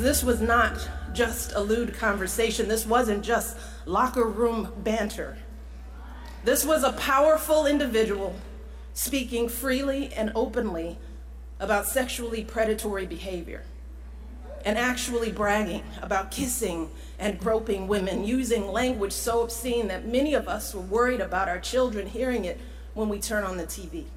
this was not just a lewd conversation. This wasn't just locker room banter. This was a powerful individual speaking freely and openly about sexually predatory behavior and actually bragging about kissing and groping women, using language so obscene that many of us were worried about our children hearing it when we turn on the TV.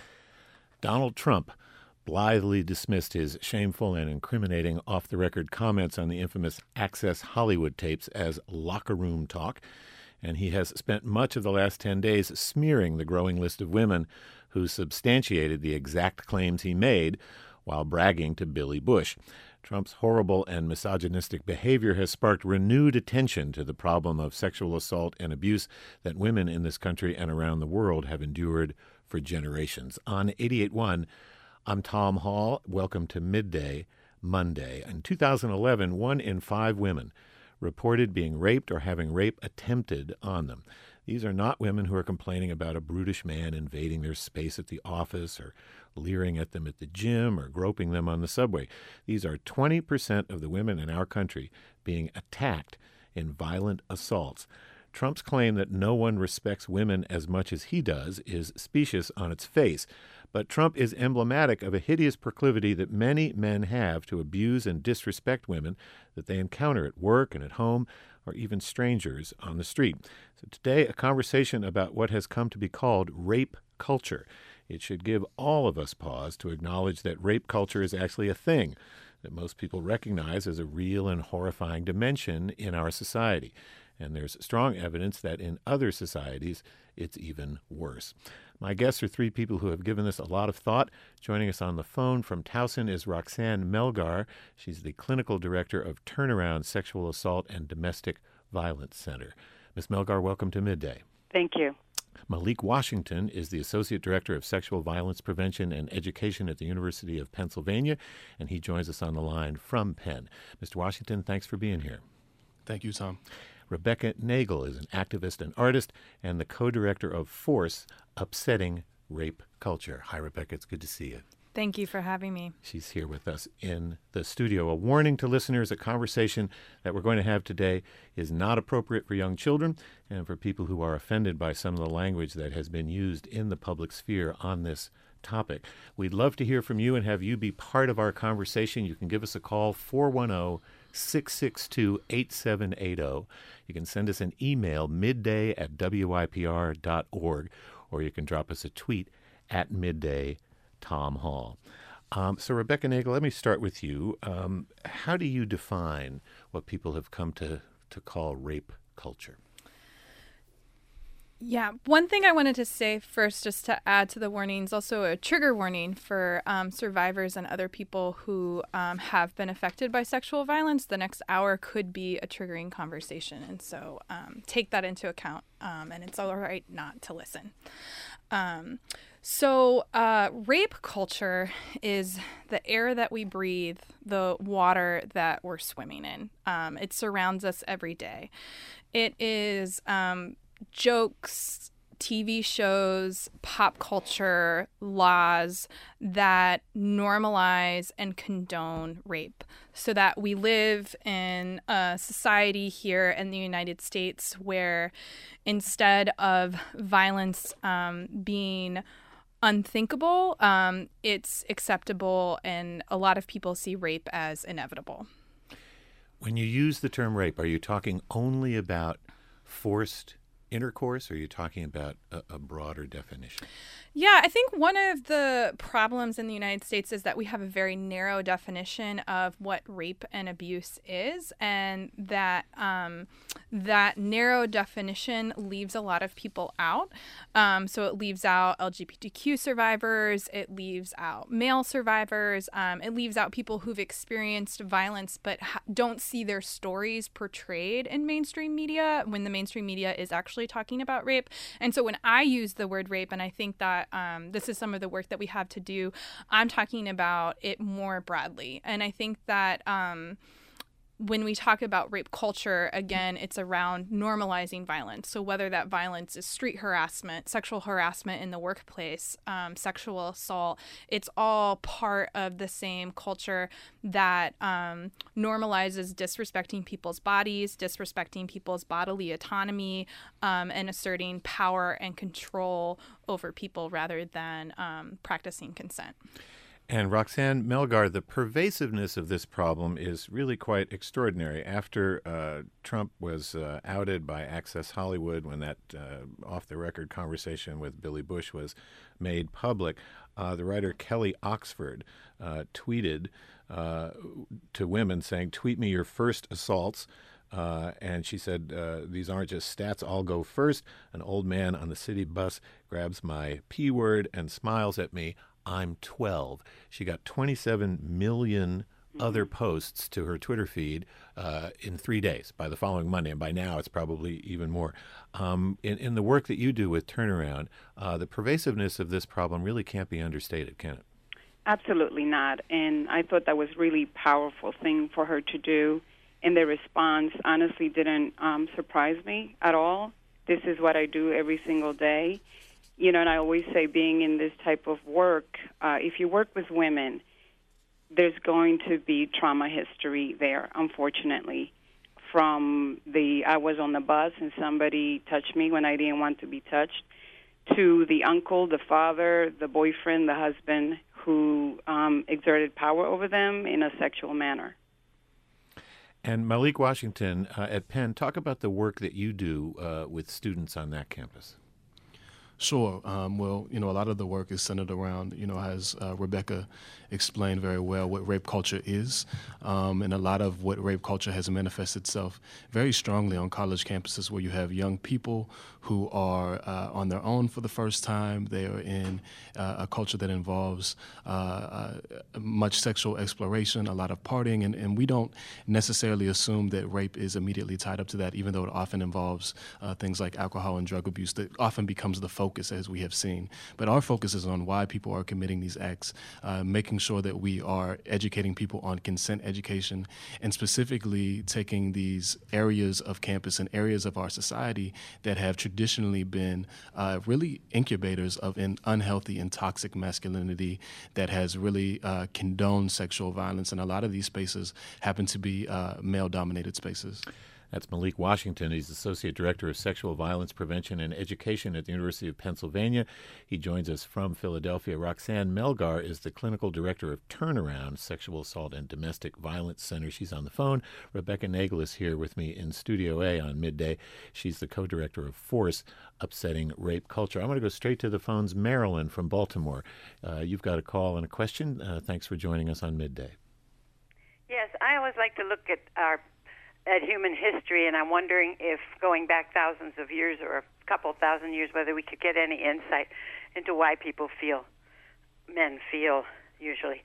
Donald Trump blithely dismissed his shameful and incriminating off-the-record comments on the infamous Access Hollywood tapes as locker room talk, and he has spent much of the last 10 days smearing the growing list of women who substantiated the exact claims he made while bragging to Billy Bush. Trump's horrible and misogynistic behavior has sparked renewed attention to the problem of sexual assault and abuse that women in this country and around the world have endured for generations. On 88.1, I'm Tom Hall. Welcome to Midday Monday. In 2011, 1 in 5 women reported being raped or having rape attempted on them. These are not women who are complaining about a brutish man invading their space at the office or leering at them at the gym or groping them on the subway. These are 20% of the women in our country being attacked in violent assaults. Trump's claim that no one respects women as much as he does is specious on its face, but Trump is emblematic of a hideous proclivity that many men have to abuse and disrespect women that they encounter at work and at home, or even strangers on the street. So today, a conversation about what has come to be called rape culture. It should give all of us pause to acknowledge that rape culture is actually a thing that most people recognize as a real and horrifying dimension in our society. And there's strong evidence that in other societies, it's even worse. My guests are 3 people who have given this a lot of thought. Joining us on the phone from Towson is Roxanne Melgar. She's the clinical director of Turnaround Sexual Assault and Domestic Violence Center. Ms. Melgar, welcome to Midday. Thank you. Malik Washington is the Associate Director of Sexual Violence Prevention and Education at the University of Pennsylvania, and he joins us on the line from Penn. Mr. Washington, thanks for being here. Thank you, Tom. Rebecca Nagel is an activist and artist and the co-director of Force, Upsetting Rape Culture. Hi, Rebecca. It's good to see you. Thank you for having me. She's here with us in the studio. A warning to listeners, a conversation that we're going to have today is not appropriate for young children and for people who are offended by some of the language that has been used in the public sphere on this topic. We'd love to hear from you and have you be part of our conversation. You can give us a call, 410-662-8780. You can send us an email, midday@wypr.org, or you can drop us a tweet at midday Tom Hall. So Rebecca Nagel, let me start with you. How do you define what people have come to call rape culture? Yeah, one thing I wanted to say first, just to add to the warnings, also a trigger warning for survivors and other people who have been affected by sexual violence. The next hour could be a triggering conversation, and so take that into account, and it's all right not to listen. So rape culture is the air that we breathe, the water that we're swimming in. It surrounds us every day. It is jokes, TV shows, pop culture, laws that normalize and condone rape so that we live in a society here in the United States where instead of violence being unthinkable, it's acceptable, and a lot of people see rape as inevitable. When you use the term rape, are you talking only about forced intercourse, or are you talking about a broader definition? Yeah, I think one of the problems in the United States is that we have a very narrow definition of what rape and abuse is, and that that narrow definition leaves a lot of people out. So it leaves out LGBTQ survivors, it leaves out male survivors, it leaves out people who've experienced violence but don't see their stories portrayed in mainstream media when the mainstream media is actually talking about rape. And so when I use the word rape, and I think that this is some of the work that we have to do, I'm talking about it more broadly. And I think that when we talk about rape culture, again, it's around normalizing violence. So whether that violence is street harassment, sexual harassment in the workplace, sexual assault, it's all part of the same culture that normalizes disrespecting people's bodies, disrespecting people's bodily autonomy, and asserting power and control over people rather than practicing consent. And Roxanne Melgar, the pervasiveness of this problem is really quite extraordinary. After Trump was outed by Access Hollywood, when that off-the-record conversation with Billy Bush was made public, the writer Kelly Oxford tweeted to women saying, "Tweet me your first assaults." And she said, these aren't just stats, I'll go first. An old man on the city bus grabs my P word and smiles at me. I'm 12. She got 27 million other posts to her Twitter feed in 3 days by the following Monday. And by now, it's probably even more. In the work that you do with Turnaround, the pervasiveness of this problem really can't be understated, can it? Absolutely not. And I thought that was really powerful thing for her to do. And the response honestly didn't surprise me at all. This is what I do every single day. You know, and I always say being in this type of work, if you work with women, there's going to be trauma history there, unfortunately. From I was on the bus and somebody touched me when I didn't want to be touched, to the uncle, the father, the boyfriend, the husband who exerted power over them in a sexual manner. And Malik Washington at Penn, talk about the work that you do with students on that campus. Sure. Well, a lot of the work is centered around, as Rebecca explained very well, what rape culture is. And a lot of what rape culture has manifested itself very strongly on college campuses where you have young people who are on their own for the first time. They are in a culture that involves much sexual exploration, a lot of partying, and we don't necessarily assume that rape is immediately tied up to that, even though it often involves things like alcohol and drug abuse that often becomes the focus, as we have seen. But our focus is on why people are committing these acts, making sure that we are educating people on consent education, and specifically taking these areas of campus and areas of our society that have traditionally been really incubators of an unhealthy and toxic masculinity that has really condoned sexual violence. And a lot of these spaces happen to be male-dominated spaces. That's Malik Washington. He's Associate Director of Sexual Violence Prevention and Education at the University of Pennsylvania. He joins us from Philadelphia. Roxanne Melgar is the Clinical Director of Turnaround, Sexual Assault and Domestic Violence Center. She's on the phone. Rebecca Nagel is here with me in Studio A on Midday. She's the co-director of Force, Upsetting Rape Culture. I'm going to go straight to the phones. Marilyn from Baltimore. You've got a call and a question. Thanks for joining us on Midday. Yes, I always like to look at human history, and I'm wondering if going back thousands of years or a couple thousand years, whether we could get any insight into why men feel usually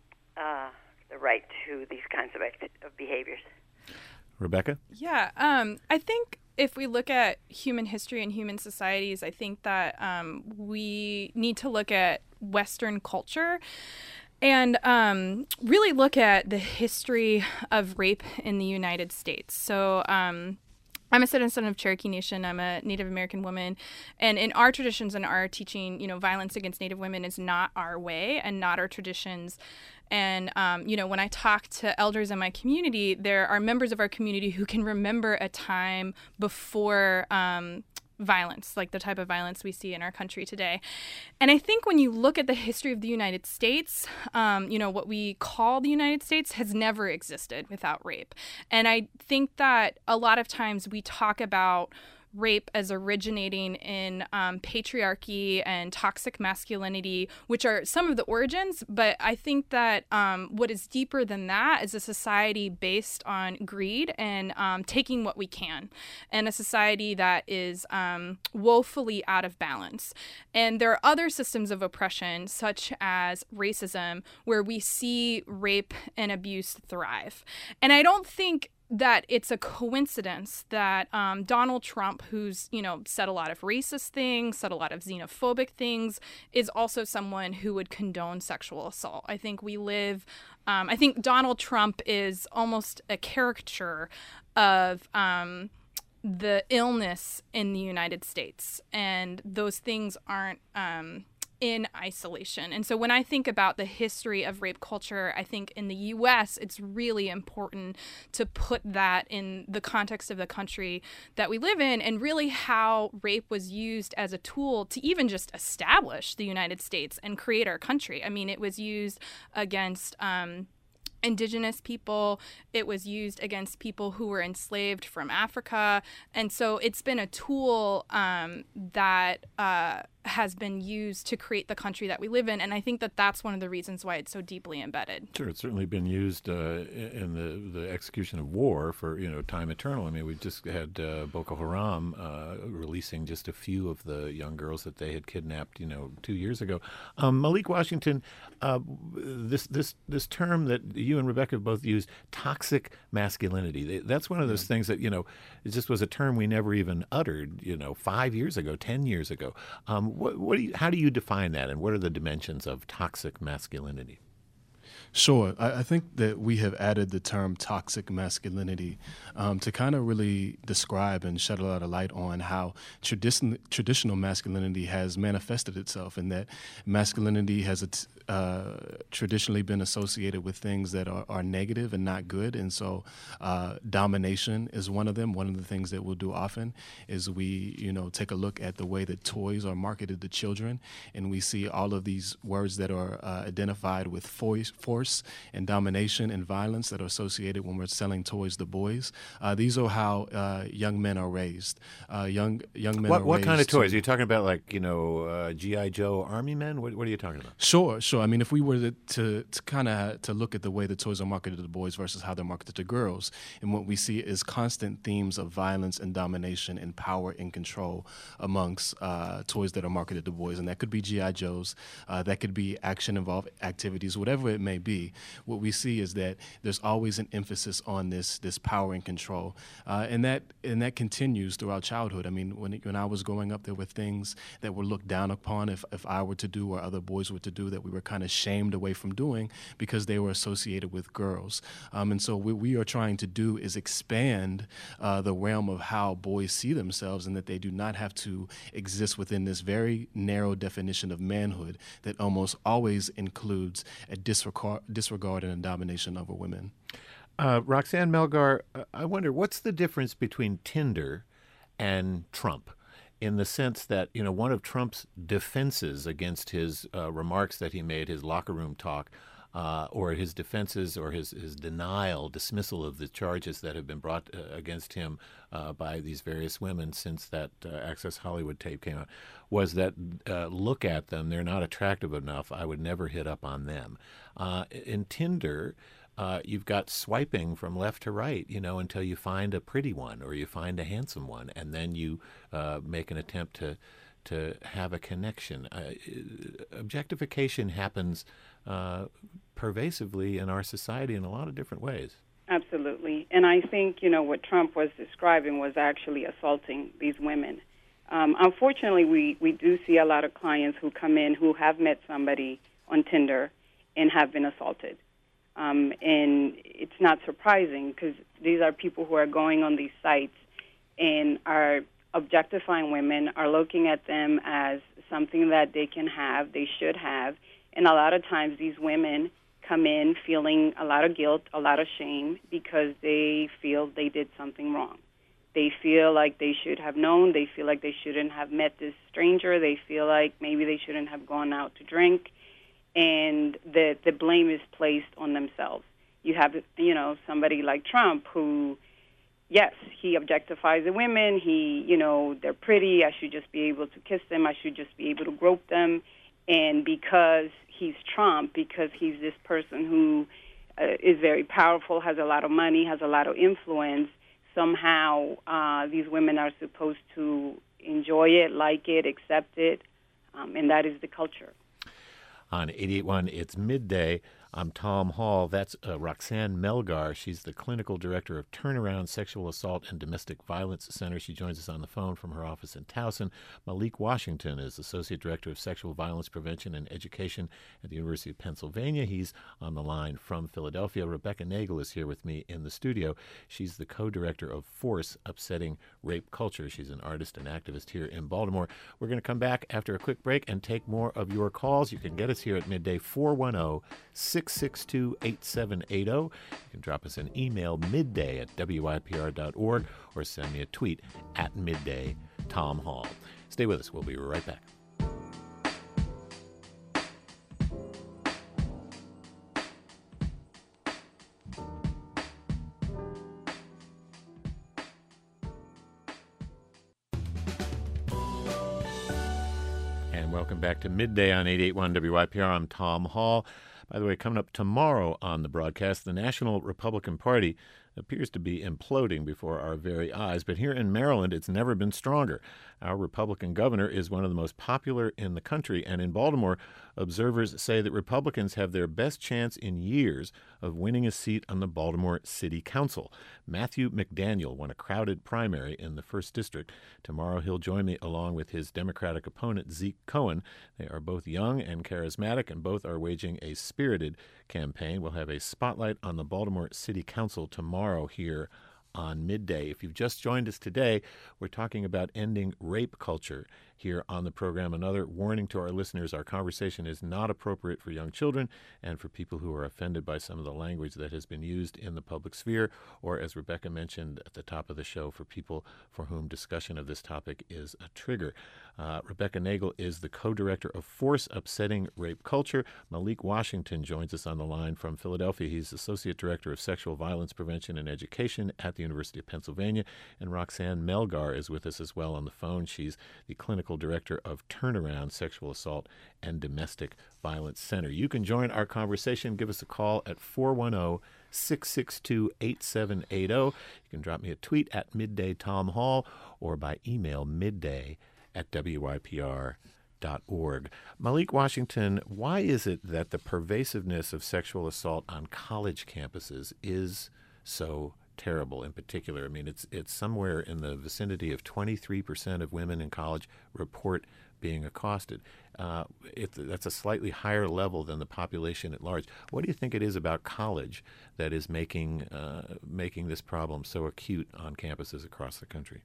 the right to these kinds of behaviors. Rebecca? Yeah, I think if we look at human history and human societies, I think that we need to look at Western culture and really look at the history of rape in the United States. So I'm a citizen of Cherokee Nation. I'm a Native American woman. And in our traditions and our teaching, violence against Native women is not our way and not our traditions. And, when I talk to elders in my community, there are members of our community who can remember a time before violence, like the type of violence we see in our country today. And I think when you look at the history of the United States, what we call the United States has never existed without rape. And I think that a lot of times we talk about rape as originating in patriarchy and toxic masculinity, which are some of the origins. But I think that what is deeper than that is a society based on greed and taking what we can, and a society that is woefully out of balance. And there are other systems of oppression, such as racism, where we see rape and abuse thrive. And I don't think that it's a coincidence that Donald Trump, who's, said a lot of racist things, said a lot of xenophobic things, is also someone who would condone sexual assault. I think we live I think Donald Trump is almost a caricature of the illness in the United States, and those things aren't in isolation. And so when I think about the history of rape culture, I think in the U.S. it's really important to put that in the context of the country that we live in, and really how rape was used as a tool to even just establish the United States and create our country. I mean, it was used against Indigenous people. It was used against people who were enslaved from Africa. And so it's been a tool that has been used to create the country that we live in. And I think that that's one of the reasons why it's so deeply embedded. Sure, it's certainly been used in the execution of war for, time eternal. I mean, we just had Boko Haram releasing just a few of the young girls that they had kidnapped, 2 years ago. Malik Washington, this term that you and Rebecca both used, toxic masculinity, that's one of those things that, it just was a term we never even uttered, 5 years ago, 10 years ago. How do you define that, and what are the dimensions of toxic masculinity? Sure. I think that we have added the term toxic masculinity to kind of really describe and shed a lot of light on how traditional masculinity has manifested itself, and that masculinity has traditionally been associated with things that are negative and not good. And so domination is one of them. One of the things that we'll do often is we, take a look at the way that toys are marketed to children, and we see all of these words that are identified with force and domination and violence that are associated when we're selling toys to boys. These are how young men are raised. Young men are raised. What kind of toys? Are you talking about, like, G.I. Joe Army Men? What are you talking about? Sure. I mean, if we were to kind of to look at the way the toys are marketed to boys versus how they're marketed to girls, and what we see is constant themes of violence and domination and power and control amongst toys that are marketed to boys. And that could be G.I. Joes, that could be action-involved activities, whatever it may be. What we see is that there's always an emphasis on this power and control, and that continues throughout childhood. I mean, when I was growing up, there were things that were looked down upon if I were to do or other boys were to do, that we were kind of shamed away from doing because they were associated with girls. And so what we are trying to do is expand the realm of how boys see themselves, and that they do not have to exist within this very narrow definition of manhood that almost always includes a disregard and a domination over women. Roxanne Melgar, I wonder, what's the difference between Tinder and Trump, in the sense that, one of Trump's defenses against his remarks that he made, his locker room talk, or his defenses or his dismissal of the charges that have been brought against him by these various women since that Access Hollywood tape came out, was that look at them, they're not attractive enough, I would never hit up on them. In Tinder, you've got swiping from left to right, until you find a pretty one or you find a handsome one, and then you make an attempt to have a connection. Objectification happens pervasively in our society in a lot of different ways. Absolutely. And I think, what Trump was describing was actually assaulting these women. Unfortunately, we do see a lot of clients who come in who have met somebody on Tinder and have been assaulted. And it's not surprising, because these are people who are going on these sites and are objectifying women, are looking at them as something that they can have, they should have. And a lot of times these women come in feeling a lot of guilt, a lot of shame, because they feel they did something wrong. They feel like they should have known. They feel like they shouldn't have met this stranger. They feel like maybe they shouldn't have gone out to drink. And the blame is placed on themselves. You have, somebody like Trump who, yes, he objectifies the women. They're pretty. I should just be able to kiss them. I should just be able to grope them. And because he's Trump, because he's this person who is very powerful, has a lot of money, has a lot of influence, somehow these women are supposed to enjoy it, like it, accept it, and that is the culture. On 88.1, it's midday. I'm Tom Hall. That's Roxanne Melgar. She's the clinical director of Turnaround Sexual Assault and Domestic Violence Center. She joins us on the phone from her office in Towson. Malik Washington is associate director of Sexual Violence Prevention and Education at the University of Pennsylvania. He's on the line from Philadelphia. Rebecca Nagel is here with me in the studio. She's the co-director of Force, Upsetting Rape Culture. She's an artist and activist here in Baltimore. We're going to come back after a quick break and take more of your calls. You can get us here at midday, 410-662-8780. You can drop us an email, midday@wypr.org, or send me a tweet at midday Tom Hall. Stay with us. We'll be right back. Welcome back to Midday on 88.1 WYPR. I'm Tom Hall. By the way, coming up tomorrow on the broadcast, the National Republican Party appears to be imploding before our very eyes. But here in Maryland, it's never been stronger. Our Republican governor is one of the most popular in the country. And in Baltimore, observers say that Republicans have their best chance in years of winning a seat on the Baltimore City Council. Matthew McDaniel won a crowded primary in the 1st District. Tomorrow he'll join me along with his Democratic opponent, Zeke Cohen. They are both young and charismatic, and both are waging a spirited campaign. We'll have a spotlight on the Baltimore City Council tomorrow here on Midday. If you've just joined us today, we're talking about ending rape culture here on the program. Another warning to our listeners, our conversation is not appropriate for young children and for people who are offended by some of the language that has been used in the public sphere, or, as Rebecca mentioned at the top of the show, for people for whom discussion of this topic is a trigger. Rebecca Nagel is the co-director of Force, Upsetting Rape Culture. Malik Washington joins us on the line from Philadelphia. He's associate director of Sexual Violence Prevention and Education at the University of Pennsylvania. And Roxanne Melgar is with us as well on the phone. She's the clinical director of Turnaround Sexual Assault and Domestic Violence Center. You can join our conversation. Give us a call at 410-662-8780. You can drop me a tweet at Midday Tom Hall or by email midday@wypr.org. Malik Washington, why is it that the pervasiveness of sexual assault on college campuses is so terrible in particular? I mean, it's somewhere in the vicinity of 23% of women in college report being accosted. That's a slightly higher level than the population at large. What do you think it is about college that is making this problem so acute on campuses across the country?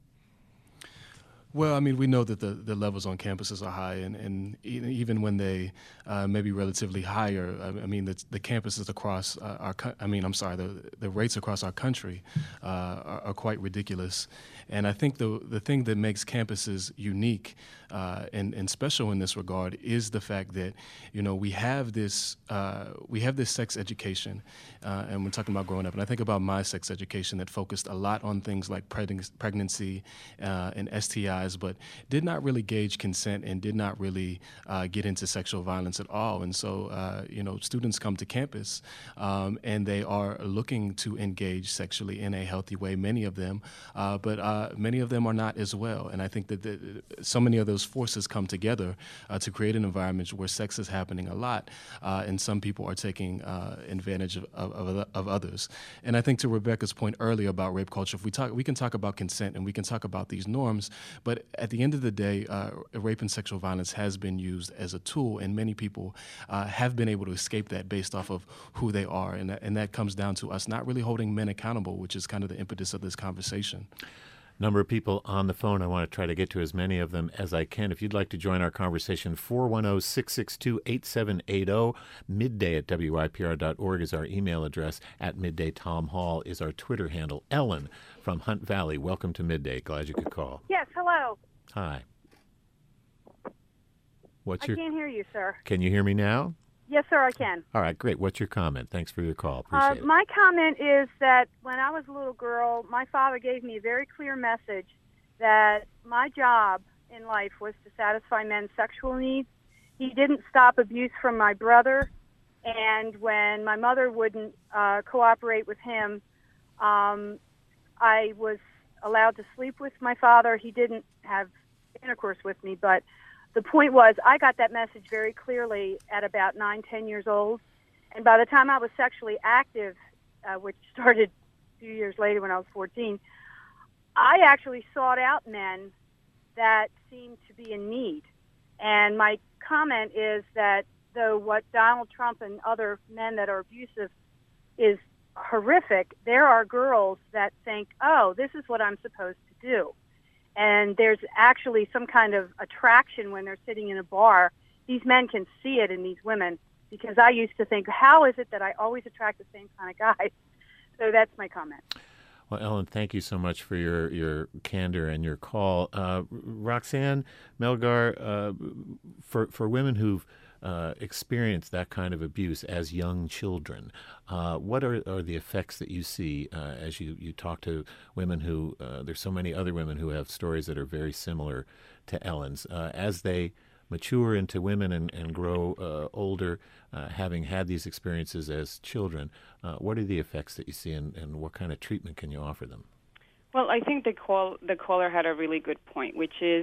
Well, I mean, we know that the levels on campuses are high, and even when they may be relatively higher, I mean, the campuses across the rates across our country are quite ridiculous. And I think the thing that makes campuses unique and special in this regard is the fact that, you know, we have this sex education, and we're talking about growing up. And I think about my sex education that focused a lot on things like pregnancy and STIs, but did not really gauge consent and did not really get into sexual violence at all. And so, students come to campus and they are looking to engage sexually in a healthy way, many of them, but many of them are not as well. And I think that so many of those forces come together to create an environment where sex is happening a lot, and some people are taking advantage of others. And I think to Rebecca's point earlier about rape culture, we can talk about consent and we can talk about these norms, but at the end of the day, rape and sexual violence has been used as a tool, and many people have been able to escape that based off of who they are. And that comes down to us not really holding men accountable, which is kind of the impetus of this conversation. Number of people on the phone. I want to try to get to as many of them as I can. If you'd like to join our conversation, 410-662-8780. midday@wypr.org is our email address. At Midday Tom Hall is our Twitter handle. Ellen from Hunt Valley, welcome to Midday. Glad you could call. Yes, hello. Hi. I can't hear you, sir. Can you hear me now? Yes, sir, I can. All right, great. What's your comment? Thanks for your call. Appreciate it. My comment is that when I was a little girl, my father gave me a very clear message that my job in life was to satisfy men's sexual needs. He didn't stop abuse from my brother, and when my mother wouldn't cooperate with him, I was allowed to sleep with my father. He didn't have intercourse with me, but the point was I got that message very clearly at about 9, 10 years old, And by the time I was sexually active, which started a few years later when I was 14, I actually sought out men that seemed to be in need. And my comment is that though what Donald Trump and other men that are abusive is horrific, there are girls that think, oh, this is what I'm supposed to do. And there's actually some kind of attraction when they're sitting in a bar. These men can see it in these women, because I used to think, how is it that I always attract the same kind of guys? So that's my comment. Well, Ellen, thank you so much for your candor and your call. Roxanne Melgar, for women who've experienced that kind of abuse as young children, what are the effects that you see as you talk to women who, there's so many other women who have stories that are very similar to Ellen's, as they mature into women and grow older, having had these experiences as children, what are the effects that you see, and what kind of treatment can you offer them? Well, I think the caller had a really good point, which is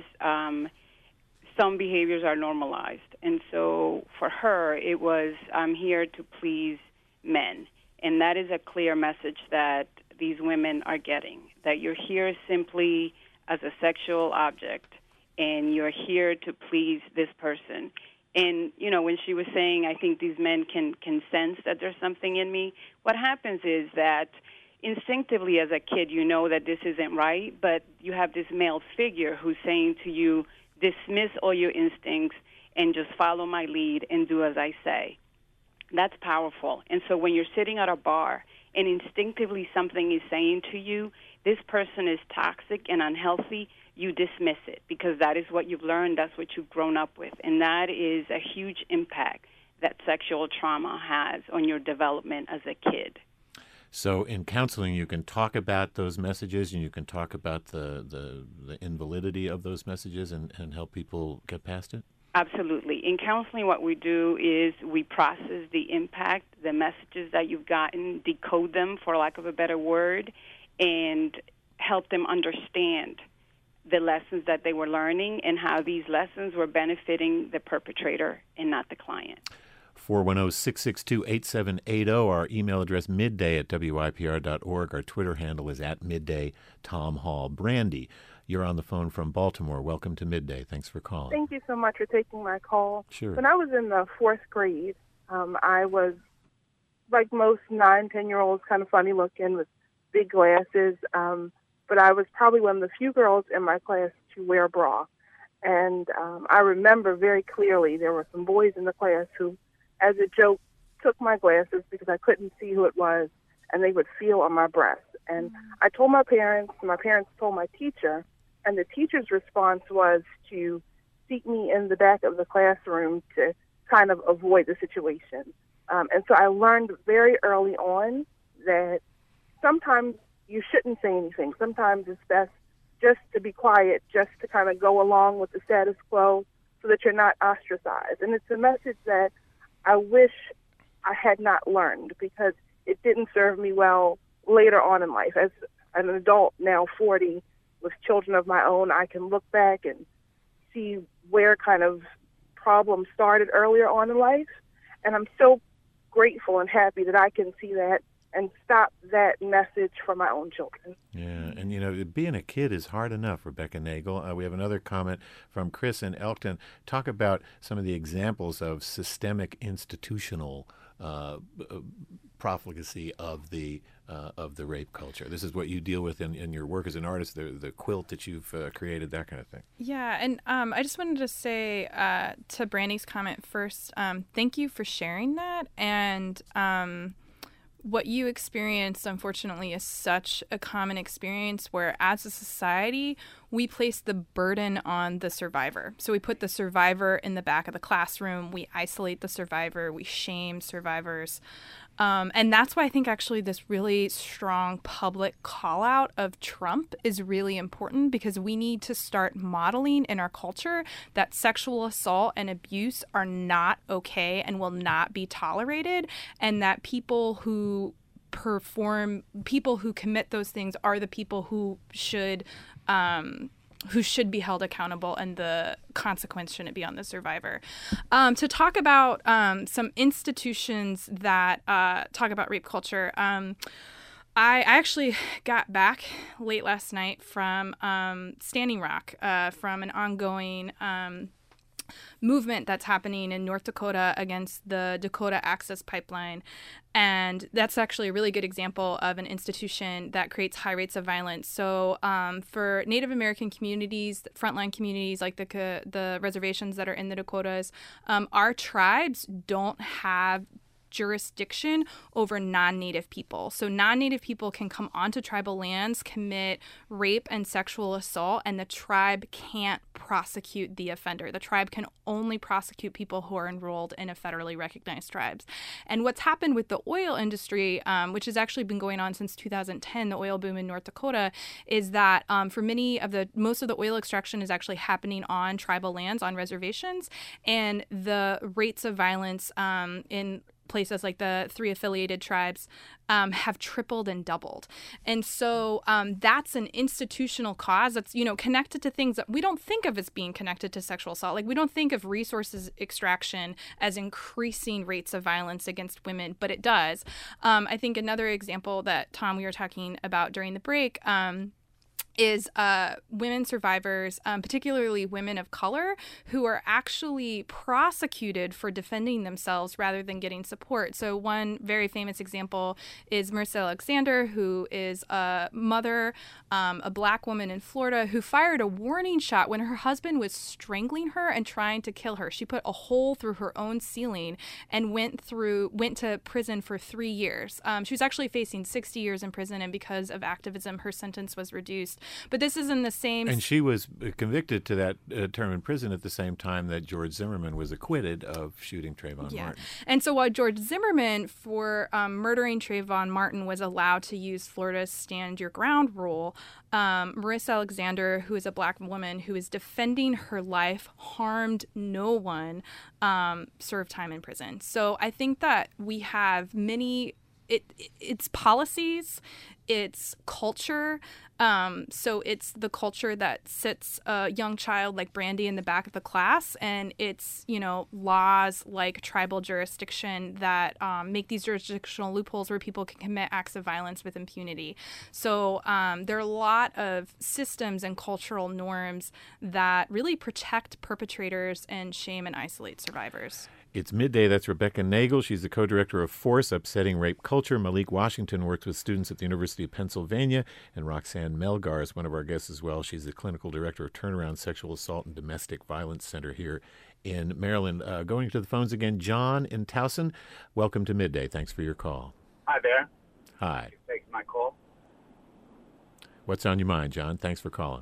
some behaviors are normalized. And so for her, it was, I'm here to please men. And that is a clear message that these women are getting, that you're here simply as a sexual object, and you're here to please this person. And, you know, when she was saying, I think these men can sense that there's something in me, what happens is that instinctively as a kid, you know that this isn't right, but you have this male figure who's saying to you, dismiss all your instincts and just follow my lead and do as I say. That's powerful. And so when you're sitting at a bar and instinctively something is saying to you, this person is toxic and unhealthy, you dismiss it because that is what you've learned, that's what you've grown up with. And that is a huge impact that sexual trauma has on your development as a kid. So in counseling, you can talk about those messages, and you can talk about the invalidity of those messages and help people get past it? Absolutely. In counseling, what we do is we process the impact, the messages that you've gotten, decode them, for lack of a better word, and help them understand the lessons that they were learning and how these lessons were benefiting the perpetrator and not the client. 410-662-8780, our email address midday@wypr.org. Our Twitter handle is @midday_TomHall. Brandy, you're on the phone from Baltimore. Welcome to Midday. Thanks for calling. Thank you so much for taking my call. Sure. When I was in the 4th grade, I was, like most 9, 10-year-olds, kind of funny looking with big glasses, but I was probably one of the few girls in my class to wear a bra. And I remember very clearly there were some boys in the class who, as a joke, took my glasses because I couldn't see who it was, and they would feel on my breast. And I told my parents told my teacher, and the teacher's response was to seat me in the back of the classroom to kind of avoid the situation. And so I learned very early on that sometimes you shouldn't say anything. Sometimes it's best just to be quiet, just to kind of go along with the status quo so that you're not ostracized. And it's a message that I wish I had not learned because it didn't serve me well later on in life. As an adult, now 40, with children of my own, I can look back and see where kind of problems started earlier on in life. And I'm so grateful and happy that I can see that and stop that message for my own children. Yeah, and you know, being a kid is hard enough, Rebecca Nagel. We have another comment from Chris in Elkton. Talk about some of the examples of systemic institutional profligacy of the rape culture. This is what you deal with in your work as an artist, the quilt that you've created, that kind of thing. Yeah, and I just wanted to say to Brandy's comment first, thank you for sharing that. And what you experienced, unfortunately, is such a common experience where, as a society, we place the burden on the survivor. So we put the survivor in the back of the classroom. We isolate the survivor. We shame survivors. And that's why I think actually this really strong public call out of Trump is really important, because we need to start modeling in our culture that sexual assault and abuse are not okay and will not be tolerated, and that people who commit those things are the people who should who should be held accountable, and the consequence shouldn't be on the survivor. To talk about some institutions that talk about rape culture, I actually got back late last night from Standing Rock, from an ongoing movement that's happening in North Dakota against the Dakota Access Pipeline. And that's actually a really good example of an institution that creates high rates of violence. So for Native American communities, frontline communities like the reservations that are in the Dakotas, our tribes don't have jurisdiction over non-Native people. So non-Native people can come onto tribal lands, commit rape and sexual assault, and the tribe can't prosecute the offender. The tribe can only prosecute people who are enrolled in a federally recognized tribes. And what's happened with the oil industry, which has actually been going on since 2010, the oil boom in North Dakota, is that for most of the oil extraction is actually happening on tribal lands, on reservations, and the rates of violence in places like the 3 affiliated tribes have tripled and doubled. And so that's an institutional cause that's, connected to things that we don't think of as being connected to sexual assault. Like, we don't think of resources extraction as increasing rates of violence against women, but it does. I think another example that, Tom, we were talking about during the break, is women survivors, particularly women of color, who are actually prosecuted for defending themselves rather than getting support. So one very famous example is Marissa Alexander, who is a mother, a Black woman in Florida, who fired a warning shot when her husband was strangling her and trying to kill her. She put a hole through her own ceiling and went to prison for 3 years. She was actually facing 60 years in prison, and because of activism, her sentence was reduced. But this is in the same... And she was convicted to that term in prison at the same time that George Zimmerman was acquitted of shooting Trayvon Martin. And so while George Zimmerman, for murdering Trayvon Martin, was allowed to use Florida's Stand Your Ground rule, Marissa Alexander, who is a Black woman who is defending her life, harmed no one, served time in prison. So I think that we have it's policies, it's culture. So it's the culture that sits a young child like Brandy in the back of the class, and it's, laws like tribal jurisdiction that make these jurisdictional loopholes where people can commit acts of violence with impunity. So there are a lot of systems and cultural norms that really protect perpetrators and shame and isolate survivors. It's midday. That's Rebecca Nagel. She's the co-director of Force, Upsetting Rape Culture. Malik Washington works with students at the University of Pennsylvania. And Roxanne Melgar is one of our guests as well. She's the clinical director of Turnaround Sexual Assault and Domestic Violence Center here in Maryland. Going to the phones again, John in Towson. Welcome to Midday. Thanks for your call. Hi there. Hi. Thanks for taking my call. What's on your mind, John? Thanks for calling.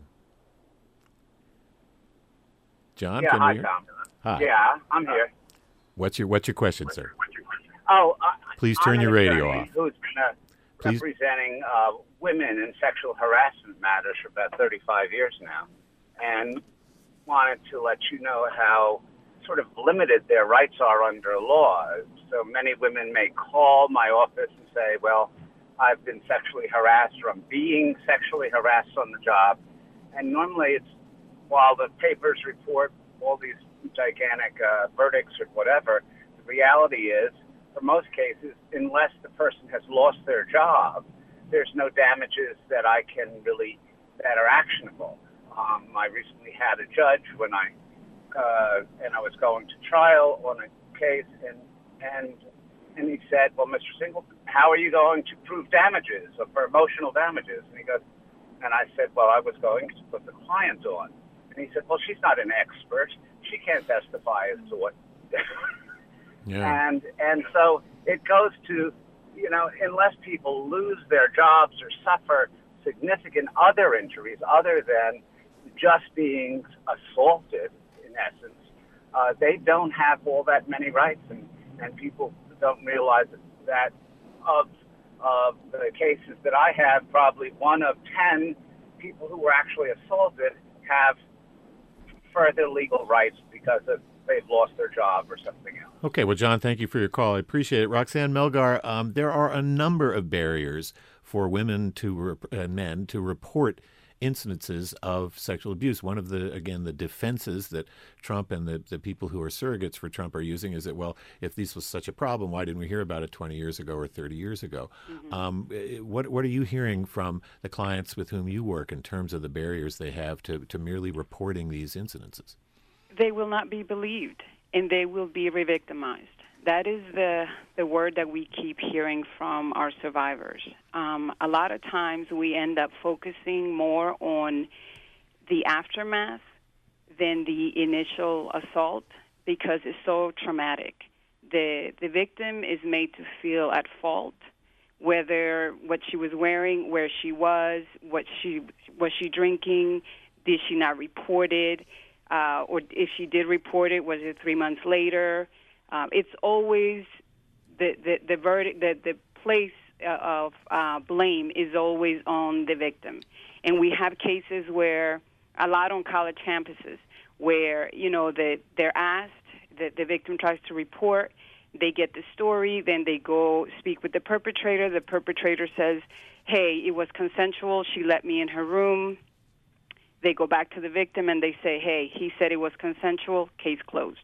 John, yeah, can hi, we hear? Tom. Hi. Yeah, I'm here. What's your question, sir? Oh, please turn your radio off. Who's been representing women in sexual harassment matters for about 35 years now, and wanted to let you know how sort of limited their rights are under law. So many women may call my office and say, well, I've been sexually harassed, or I'm being sexually harassed on the job. And normally it's, while the papers report all these gigantic verdicts or whatever, the reality is, for most cases, unless the person has lost their job, there's no damages that are actionable. I recently had a judge when I was going to trial on a case, and he said, well, Mr. Singleton, how are you going to prove damages or for emotional damages? And he goes, and I said, well, I was going to put the client on. And he said, well, she's not an expert. She can't testify as to what. Yeah. And so it goes to, unless people lose their jobs or suffer significant other injuries other than just being assaulted, in essence, they don't have all that many rights. And people don't realize that of the cases that I have, probably 1 of 10 people who were actually assaulted have further legal rights because they've lost their job or something else. Okay, well, John, thank you for your call. I appreciate it. Roxanne Melgar, there are a number of barriers for women and men to report incidences of sexual abuse. One of the defenses that Trump and the people who are surrogates for Trump are using is that, well, if this was such a problem, why didn't we hear about it 20 years ago or 30 years ago? What are you hearing from the clients with whom you work in terms of the barriers they have to merely reporting these incidences? They will not be believed, and they will be re-victimized. That is the word that we keep hearing from our survivors. A lot of times we end up focusing more on the aftermath than the initial assault because it's so traumatic. The victim is made to feel at fault, whether what she was wearing, where she was she drinking, did she not report it, or if she did report it, was it 3 months later? It's always the verdict, the place of blame is always on the victim. And we have cases where, a lot on college campuses, where, they're asked, the victim tries to report, they get the story, then they go speak with the perpetrator. The perpetrator says, hey, it was consensual, she let me in her room. They go back to the victim and they say, hey, he said it was consensual, case closed.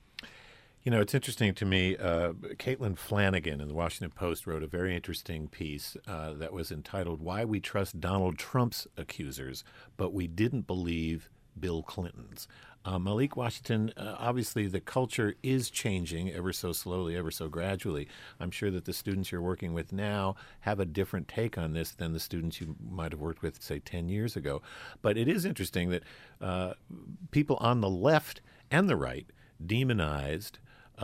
It's interesting to me. Caitlin Flanagan in the Washington Post wrote a very interesting piece that was entitled, Why We Trust Donald Trump's Accusers, But We Didn't Believe Bill Clinton's. Malik Washington, obviously the culture is changing ever so slowly, ever so gradually. I'm sure that the students you're working with now have a different take on this than the students you might have worked with, say, 10 years ago. But it is interesting that people on the left and the right demonized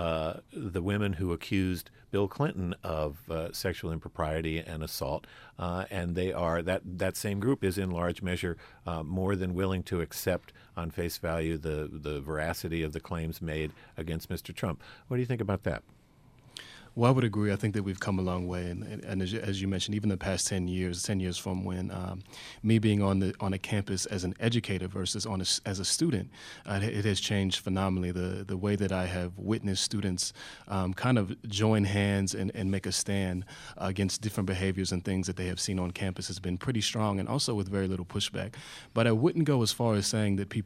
the women who accused Bill Clinton of sexual impropriety and assault, and they are that same group is in large measure more than willing to accept on face value the veracity of the claims made against Mr. Trump. What do you think about that? Well, I would agree. I think that we've come a long way, and as you mentioned, even the past 10 years from when me being on a campus as an educator versus as a student, it has changed phenomenally. The way that I have witnessed students kind of join hands and make a stand against different behaviors and things that they have seen on campus has been pretty strong, and also with very little pushback. But I wouldn't go as far as saying that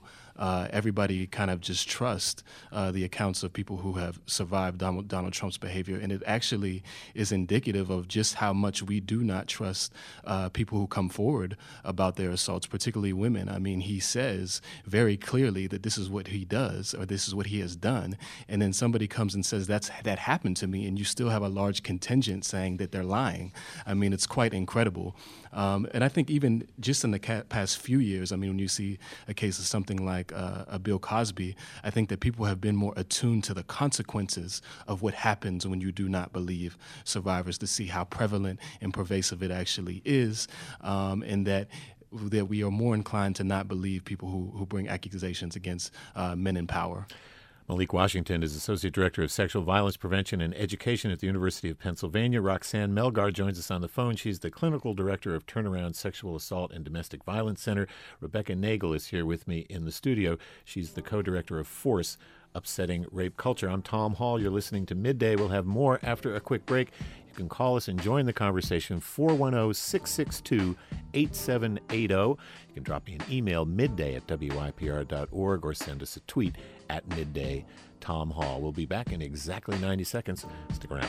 everybody kind of just trust the accounts of people who have survived Donald Trump's behavior. And it actually is indicative of just how much we do not trust people who come forward about their assaults, particularly women. I mean, he says very clearly that this is what he does or this is what he has done. And then somebody comes and says that happened to me, and you still have a large contingent saying that they're lying. I mean, it's quite incredible. And I think even just in the past few years, I mean, when you see a case of something like a Bill Cosby, I think that people have been more attuned to the consequences of what happens when you do not believe survivors, to see how prevalent and pervasive it actually is, and that we are more inclined to not believe people who bring accusations against men in power. Malik Washington is Associate Director of Sexual Violence Prevention and Education at the University of Pennsylvania. Roxanne Melgar joins us on the phone. She's the Clinical Director of Turnaround Sexual Assault and Domestic Violence Center. Rebecca Nagel is here with me in the studio. She's the Co-Director of Force, Upsetting Rape Culture. I'm Tom Hall. You're listening to Midday. We'll have more after a quick break. You can call us and join the conversation, 410-662-8780. You can drop me an email, midday@wypr.org, or send us a tweet at Midday Tom Hall. We'll be back in exactly 90 seconds. Stick around.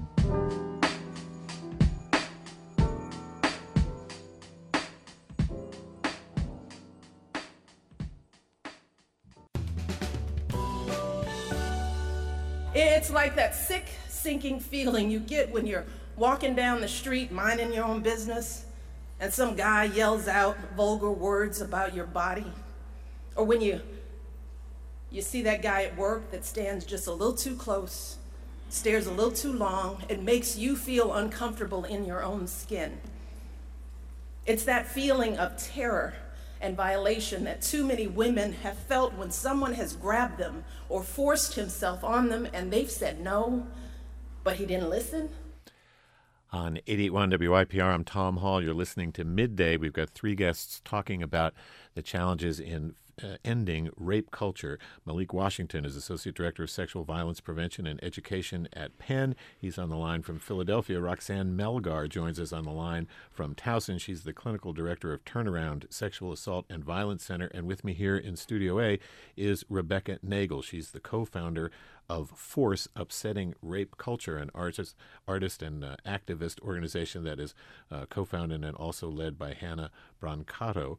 It's like that sick, sinking feeling you get when you're walking down the street minding your own business and some guy yells out vulgar words about your body. Or when you see that guy at work that stands just a little too close, stares a little too long, and makes you feel uncomfortable in your own skin. It's that feeling of terror and violation that too many women have felt when someone has grabbed them or forced himself on them and they've said no, but he didn't listen. On 88.1 WYPR, I'm Tom Hall. You're listening to Midday. We've got three guests talking about the challenges in Ending Rape Culture. Malik Washington is Associate Director of Sexual Violence Prevention and Education at Penn. He's on the line from Philadelphia. Roxanne Melgar joins us on the line from Towson. She's the Clinical Director of Turnaround Sexual Assault and Violence Center. And with me here in Studio A is Rebecca Nagel. She's the co-founder of Force, Upsetting Rape Culture, an artist and activist organization that is co-founded and also led by Hannah Brancato.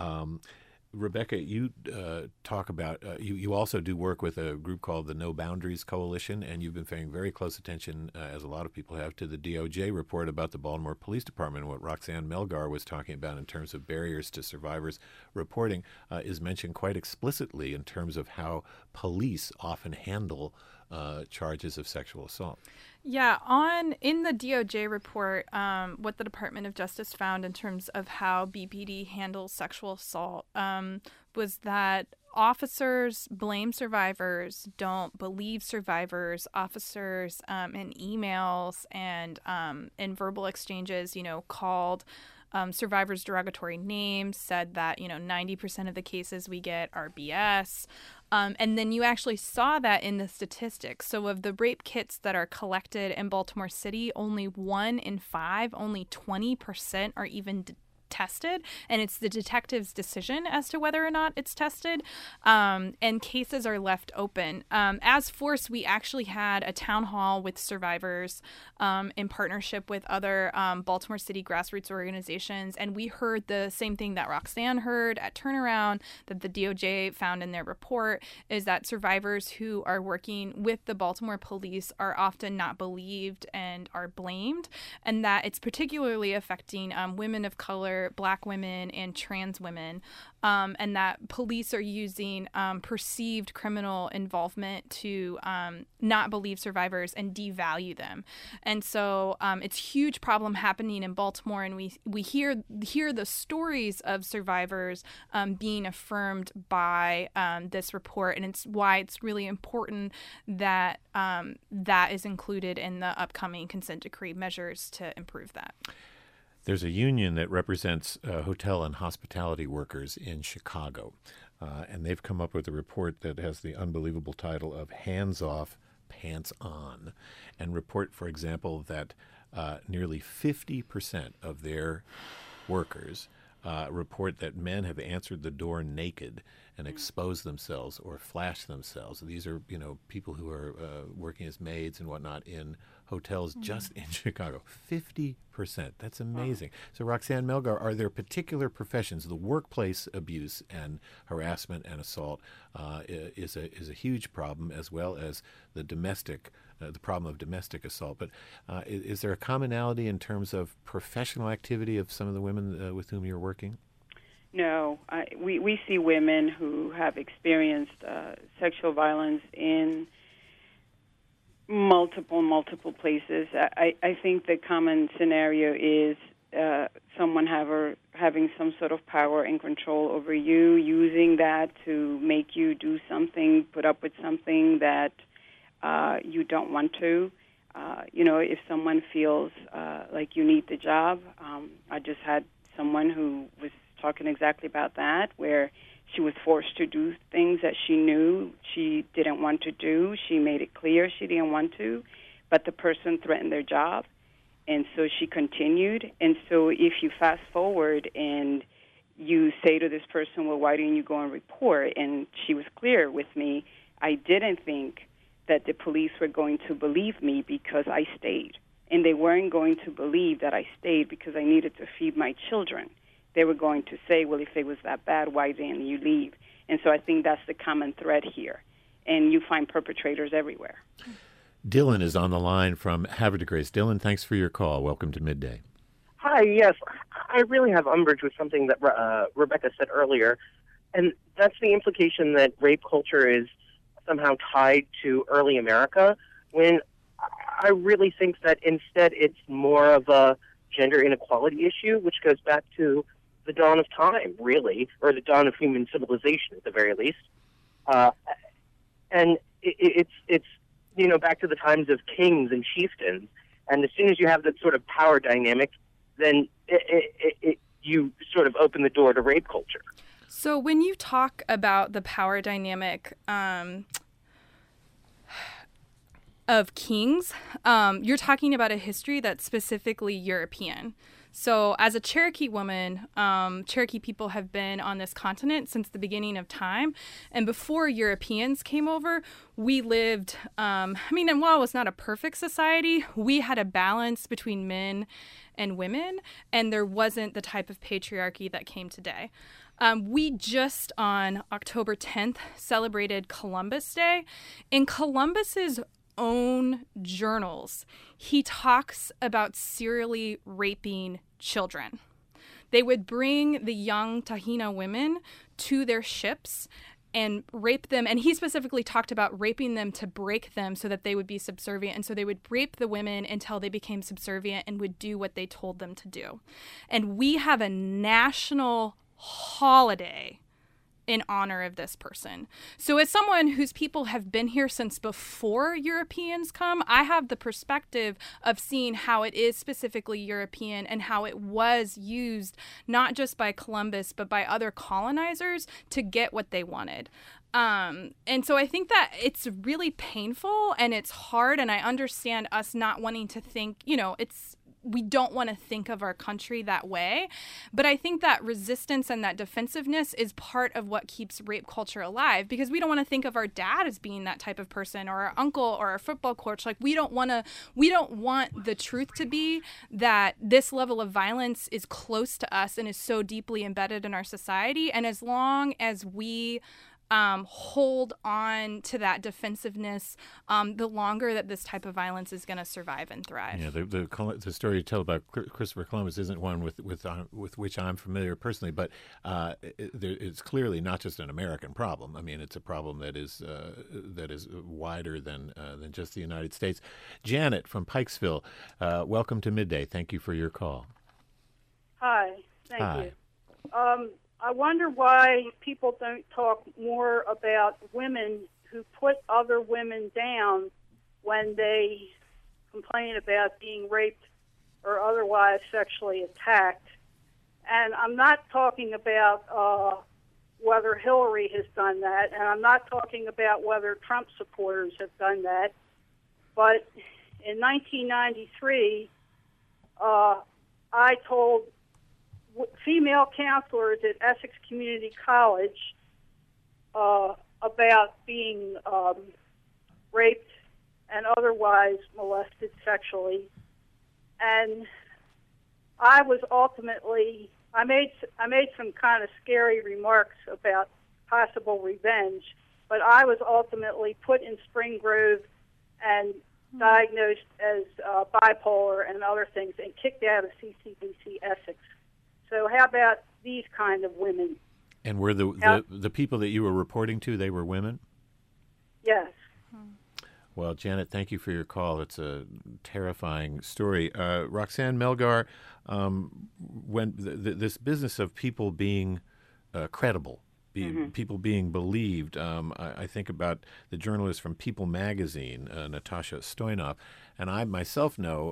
Rebecca, you talk about, you also do work with a group called the No Boundaries Coalition, and you've been paying very close attention, as a lot of people have, to the DOJ report about the Baltimore Police Department. And what Roxanne Melgar was talking about in terms of barriers to survivors reporting is mentioned quite explicitly in terms of how police often handle charges of sexual assault. Yeah, in the DOJ report, what the Department of Justice found in terms of how BPD handles sexual assault was that officers blame survivors, don't believe survivors. Officers in emails and in verbal exchanges, called survivors derogatory names, said that 90% of the cases we get are BS. And then you actually saw that in the statistics. So of the rape kits that are collected in Baltimore City, only 1 in 5, only 20% are even tested, and it's the detective's decision as to whether or not it's tested, and cases are left open. As Force, we actually had a town hall with survivors in partnership with other Baltimore City grassroots organizations, and we heard the same thing that Roxanne heard at Turnaround, that the DOJ found in their report, is that survivors who are working with the Baltimore police are often not believed and are blamed, and that it's particularly affecting women of color, Black women, and trans women, and that police are using perceived criminal involvement to not believe survivors and devalue them. And so it's a huge problem happening in Baltimore, and we hear the stories of survivors being affirmed by this report, and it's why it's really important that that is included in the upcoming consent decree measures to improve that. There's a union that represents hotel and hospitality workers in Chicago, and they've come up with a report that has the unbelievable title of Hands Off, Pants On, and report, for example, that nearly 50% of their workers report that men have answered the door naked and exposed themselves or flashed themselves. These are, people who are working as maids and whatnot in hotels just in Chicago. 50%. That's amazing. So, Roxanne Melgar, are there particular professions? The workplace abuse and harassment and assault is a huge problem, as well as the problem of domestic assault. But is there a commonality in terms of professional activity of some of the women with whom you're working? No, we see women who have experienced sexual violence in multiple places. I think the common scenario is someone having some sort of power and control over you, using that to make you do something, put up with something that you don't want to. If someone feels like you need the job, I just had someone who was talking exactly about that, where she was forced to do things that she knew she didn't want to do. She made it clear she didn't want to, but the person threatened their job, and so she continued. And so if you fast forward and you say to this person, well, why didn't you go and report? And she was clear with me, I didn't think that the police were going to believe me because I stayed. And they weren't going to believe that I stayed because I needed to feed my children. They were going to say, well, if it was that bad, why didn't you leave? And so I think that's the common thread here. And you find perpetrators everywhere. Dylan is on the line from Havre de Grace. Dylan, thanks for your call. Welcome to Midday. Hi, yes. I really have umbrage with something that Rebecca said earlier, and that's the implication that rape culture is somehow tied to early America, when I really think that instead it's more of a gender inequality issue, which goes back to the dawn of time, really, or the dawn of human civilization at the very least. And it's back to the times of kings and chieftains. And as soon as you have that sort of power dynamic, then you sort of open the door to rape culture. So when you talk about the power dynamic of kings, you're talking about a history that's specifically European. So as a Cherokee woman, Cherokee people have been on this continent since the beginning of time. And before Europeans came over, we lived, and while it was not a perfect society, we had a balance between men and women, and there wasn't the type of patriarchy that came today. We just on October 10th celebrated Columbus Day. In Columbus's own journals, he talks about serially raping children. They would bring the young Tahina women to their ships and rape them. And he specifically talked about raping them to break them so that they would be subservient. And so they would rape the women until they became subservient and would do what they told them to do. And we have a national holiday in honor of this person. So as someone whose people have been here since before Europeans come, I have the perspective of seeing how it is specifically European and how it was used not just by Columbus, but by other colonizers to get what they wanted. And so I think that it's really painful and it's hard, and I understand us not wanting to think, we don't want to think of our country that way. But I think that resistance and that defensiveness is part of what keeps rape culture alive, because we don't want to think of our dad as being that type of person, or our uncle or our football coach. Like we don't want the truth to be that this level of violence is close to us and is so deeply embedded in our society. And as long as we hold on to that defensiveness, the longer that this type of violence is going to survive and thrive. Yeah, the story you tell about Christopher Columbus isn't one with which I'm familiar personally, but it's clearly not just an American problem. I mean, it's a problem that is wider than just the United States. Janet from Pikesville, welcome to Midday. Thank you for your call. Hi, thank you. I wonder why people don't talk more about women who put other women down when they complain about being raped or otherwise sexually attacked. And I'm not talking about whether Hillary has done that, and I'm not talking about whether Trump supporters have done that. But in 1993, I told female counselors at Essex Community College about being raped and otherwise molested sexually. And I made some kind of scary remarks about possible revenge, but I was ultimately put in Spring Grove and diagnosed as bipolar and other things and kicked out of CCBC Essex. So how about these kind of women? And were the people that you were reporting to, they were women? Yes. Well, Janet, thank you for your call. It's a terrifying story. Roxanne Melgar, when this business of people being credible, people being believed, I think about the journalist from People magazine, Natasha Stoyanov, and I myself know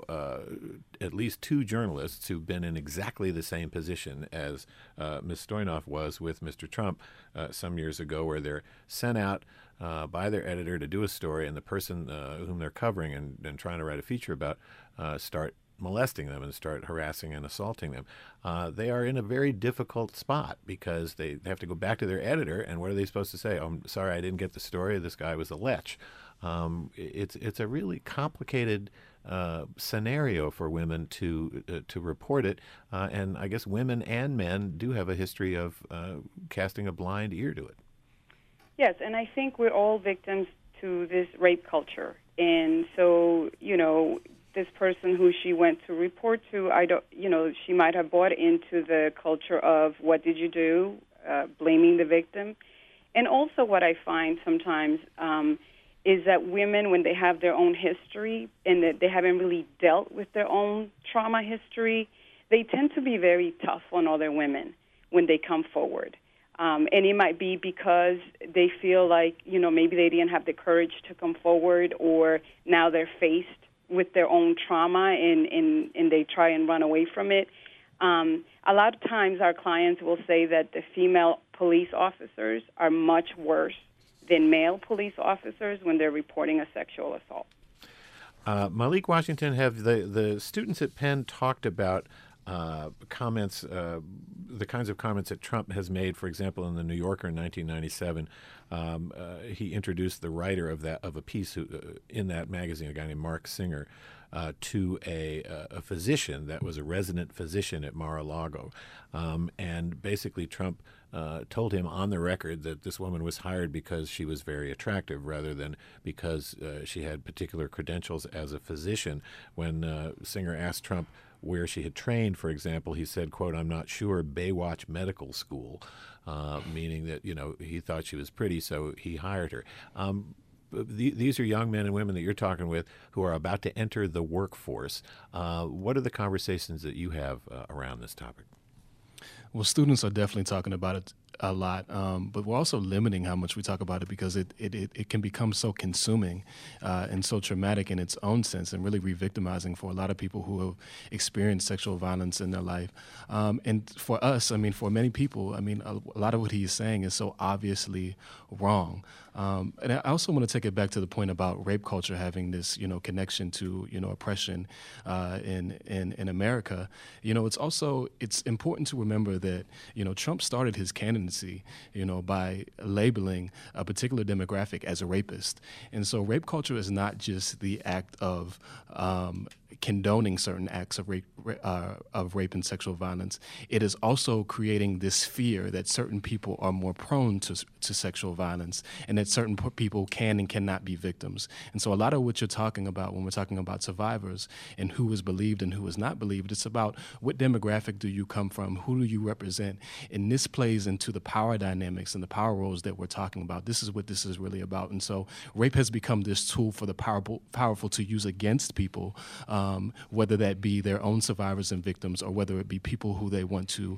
at least two journalists who've been in exactly the same position as Ms. Stoyanov was with Mr. Trump some years ago, where they're sent out by their editor to do a story, and the person whom they're covering and trying to write a feature about start molesting them and start harassing and assaulting them. They are in a very difficult spot because they have to go back to their editor, and what are they supposed to say? Oh, I'm sorry, I didn't get the story. This guy was a lech. It's a really complicated scenario for women to report it, and I guess women and men do have a history of casting a blind ear to it. Yes, and I think we're all victims to this rape culture, and so this person who she went to report to, she might have bought into the culture of what did you do, blaming the victim. And also what I find sometimes is that women, when they have their own history and that they haven't really dealt with their own trauma history, they tend to be very tough on other women when they come forward. And it might be because they feel like, maybe they didn't have the courage to come forward, or now they're faced with their own trauma and they try and run away from it. A lot of times our clients will say that the female police officers are much worse than male police officers when they're reporting a sexual assault. Malik Washington, have the students at Penn talked about comments, the kinds of comments that Trump has made? For example, in the New Yorker in 1997, he introduced the writer of a piece in that magazine, a guy named Mark Singer, to a physician that was a resident physician at Mar-a-Lago. And basically Trump told him on the record that this woman was hired because she was very attractive rather than because she had particular credentials as a physician. When Singer asked Trump where she had trained, for example, he said, quote, "I'm not sure, Baywatch Medical School," meaning that, he thought she was pretty, so he hired her. These are young men and women that you're talking with who are about to enter the workforce. What are the conversations that you have around this topic? Well, students are definitely talking about it a lot, but we're also limiting how much we talk about it because it can become so consuming and so traumatic in its own sense and really re-victimizing for a lot of people who have experienced sexual violence in their life. And for us, for many people, a lot of what he's saying is so obviously wrong. And I also want to take it back to the point about rape culture having this, connection to, oppression in America. It's important to remember that, Trump started his candidacy, by labeling a particular demographic as a rapist. And so rape culture is not just the act of condoning certain acts of rape and sexual violence. It is also creating this fear that certain people are more prone to sexual violence and that certain people can and cannot be victims. And so a lot of what you're talking about when we're talking about survivors and who is believed and who is not believed, it's about what demographic do you come from, who do you represent, and this plays into the power dynamics and the power roles that we're talking about. This is what this is really about. And so rape has become this tool for the powerful to use against people, whether that be their own survivors and victims or whether it be people who they want to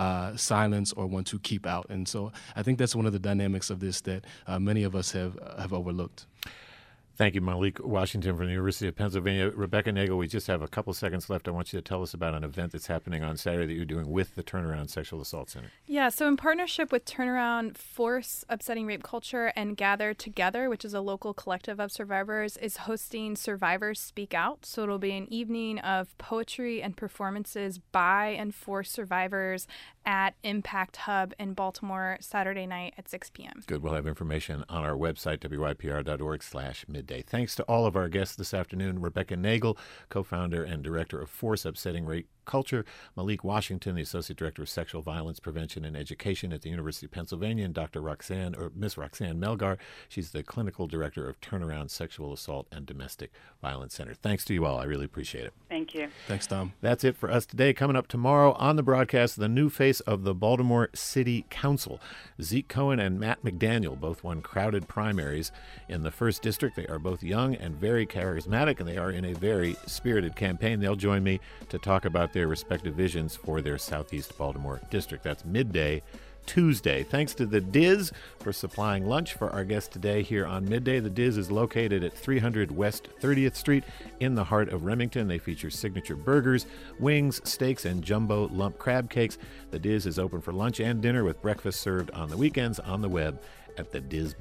silence or want to keep out. And so I think that's one of the dynamics of this that many of us have overlooked. Thank you, Malik Washington from the University of Pennsylvania. Rebecca Nagle, we just have a couple seconds left. I want you to tell us about an event that's happening on Saturday that you're doing with the Turnaround Sexual Assault Center. Yeah, so in partnership with Turnaround, Force Upsetting Rape Culture and Gather Together, which is a local collective of survivors, is hosting Survivors Speak Out. So it'll be an evening of poetry and performances by and for survivors at Impact Hub in Baltimore Saturday night at 6 p.m. Good. We'll have information on our website, wypr.org/midday. Thanks to all of our guests this afternoon. Rebecca Nagle, co-founder and director of Force Upsetting Rape Culture. Malik Washington, the associate director of sexual violence prevention and education at the University of Pennsylvania. And Miss Roxanne Melgar. She's the clinical director of Turnaround Sexual Assault and Domestic Violence Center. Thanks to you all. I really appreciate it. Thank you. Thanks, Tom. That's it for us today. Coming up tomorrow on the broadcast, the new face of the Baltimore City Council. Zeke Cohen and Matt McDaniel both won crowded primaries in the 1st District. They are both young and very charismatic, and they are in a very spirited campaign. They'll join me to talk about their respective visions for their Southeast Baltimore district. That's midday Tuesday. Thanks to the Diz for supplying lunch for our guest today here on Midday. The Diz is located at 300 West 30th Street in the heart of Remington. They feature signature burgers, wings, steaks, and jumbo lump crab cakes. The Diz is open for lunch and dinner with breakfast served on the weekends on the web at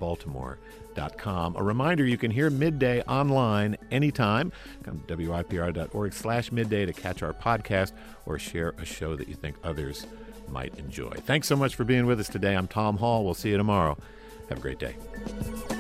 thedizbaltimore.com. A reminder, you can hear Midday online anytime. Come to wypr.org/midday to catch our podcast or share a show that you think others might enjoy. Thanks so much for being with us today. I'm Tom Hall. We'll see you tomorrow. Have a great day.